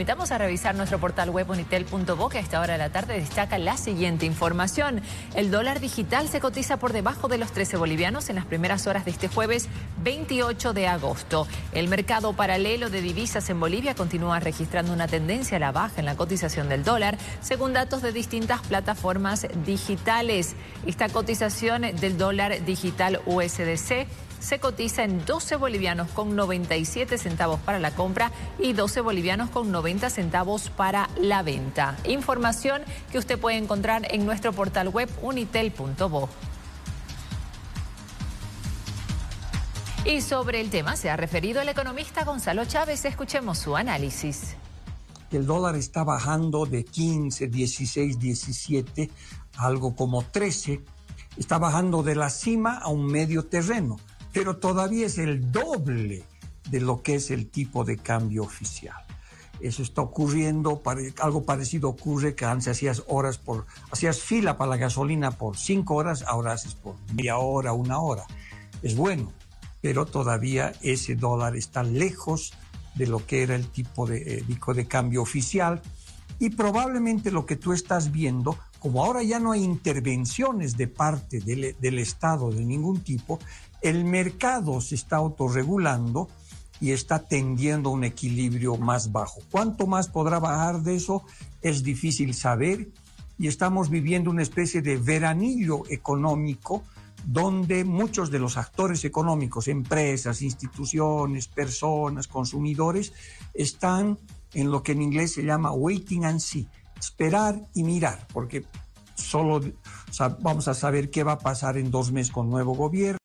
invitamos a revisar nuestro portal web unitel.bo, que a esta hora de la tarde destaca la siguiente información. El dólar digital se cotiza por debajo de los 13 bolivianos en las primeras horas de este jueves 28 de agosto. El mercado paralelo de divisas en Bolivia continúa registrando una tendencia a la baja en la cotización del dólar, según datos de distintas plataformas digitales. Esta cotización del dólar digital USDC se cotiza en 12 bolivianos con 97 centavos para la compra y 12 bolivianos con 90 centavos para la venta. Información que usted puede encontrar en nuestro portal web unitel.bo. Y sobre el tema se ha referido el economista Gonzalo Chávez. Escuchemos su análisis. El dólar está bajando de 15, 16, 17, algo como 13. Está bajando de la cima a un medio terreno, pero todavía es el doble de lo que es el tipo de cambio oficial. Eso está ocurriendo, algo parecido ocurre que antes hacías fila para la gasolina por 5 horas, ahora haces por media hora, 1 hora. Es bueno, pero todavía ese dólar está lejos de lo que era el tipo de cambio oficial, y probablemente lo que tú estás viendo, como ahora ya no hay intervenciones de parte del Estado de ningún tipo, el mercado se está autorregulando y está tendiendo a un equilibrio más bajo. ¿Cuánto más podrá bajar de eso? Es difícil saber, y estamos viviendo una especie de veranillo económico donde muchos de los actores económicos, empresas, instituciones, personas, consumidores, están en lo que en inglés se llama waiting and see, esperar y mirar, porque solo vamos a saber qué va a pasar en 2 meses con nuevo gobierno.